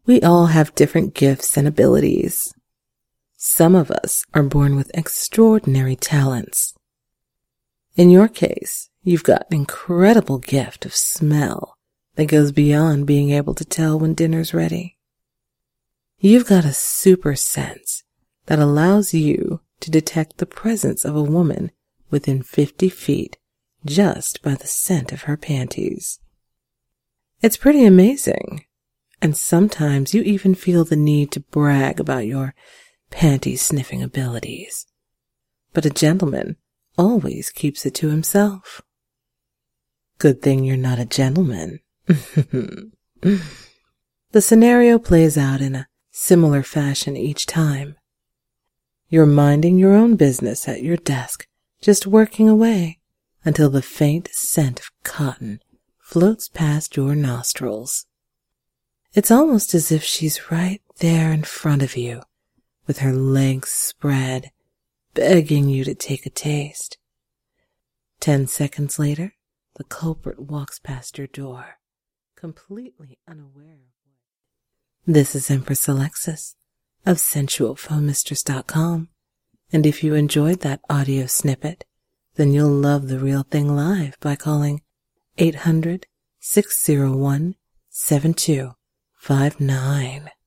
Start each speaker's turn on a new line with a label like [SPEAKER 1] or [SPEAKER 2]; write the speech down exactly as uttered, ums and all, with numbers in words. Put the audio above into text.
[SPEAKER 1] We all have different gifts and abilities. Some of us are born with extraordinary talents. In your case, you've got an incredible gift of smell that goes beyond being able to tell when dinner's ready. You've got a super sense that allows you to detect the presence of a woman within fifty feet just by the scent of her panties. It's pretty amazing, and sometimes you even feel the need to brag about your panty-sniffing abilities. But a gentleman always keeps it to himself. Good thing you're not a gentleman. The scenario plays out in a similar fashion each time. You're minding your own business at your desk, just working away until the faint scent of cotton floats past your nostrils. It's almost as if she's right there in front of you, with her legs spread, begging you to take a taste. Ten seconds later, the culprit walks past your door, completely unaware. This is Empress Alexis of sensual phone mistress dot com, and if you enjoyed that audio snippet, then you'll love the real thing live by calling eight hundred, six oh one, seven two five nine.